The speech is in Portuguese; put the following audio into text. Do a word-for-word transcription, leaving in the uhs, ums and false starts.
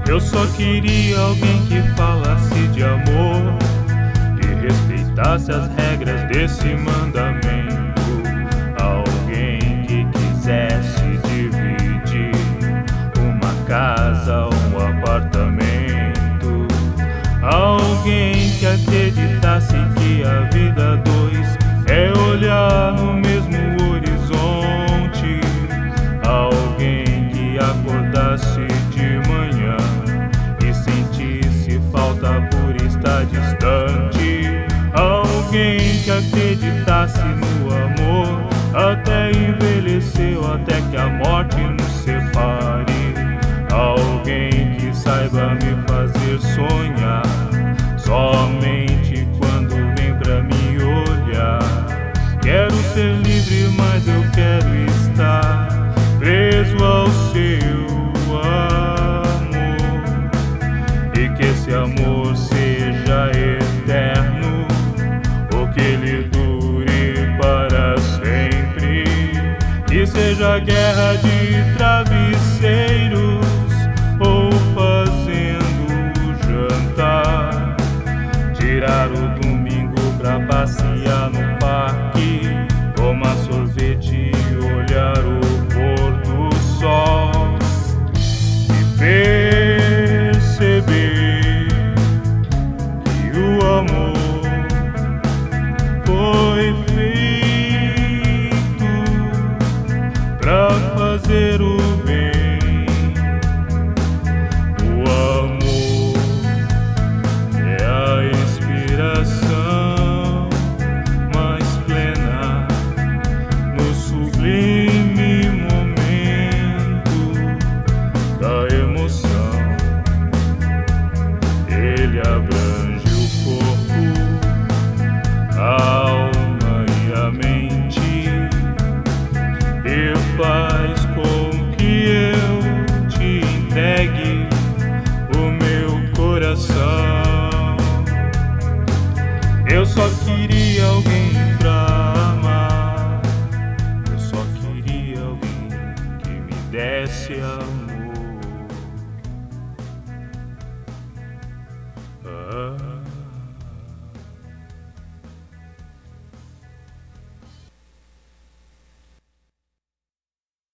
Eu só queria alguém que falasse de amor e respeitasse as regras desse mandamento. Alguém que quisesse dividir uma casa, um apartamento. Alguém que acreditasse que a vida a dois é olhar no mesmo horizonte. Alguém que acordasse de manhã e sentisse falta por estar distante. Alguém que acreditasse no amor até envelheceu, até que a morte nos separe. Alguém que saiba me fazer sonhar somente quando vem pra me olhar. Quero ser livre, mas eu quero estar preso ao seu amor, e que esse amor seja eterno, ou que ele dure para sempre. Que seja guerra de travesseiros ou fazendo jantar, tirar o domingo pra passear no parque, tomar sorvete e olhar o pôr do sol, e perceber que o amor foi feito pra fazer o bem. Ele abrange o corpo, a alma e a mente, e faz com que eu te entregue o meu coração. Eu só queria alguém pra amar, eu só queria alguém que me desse amor.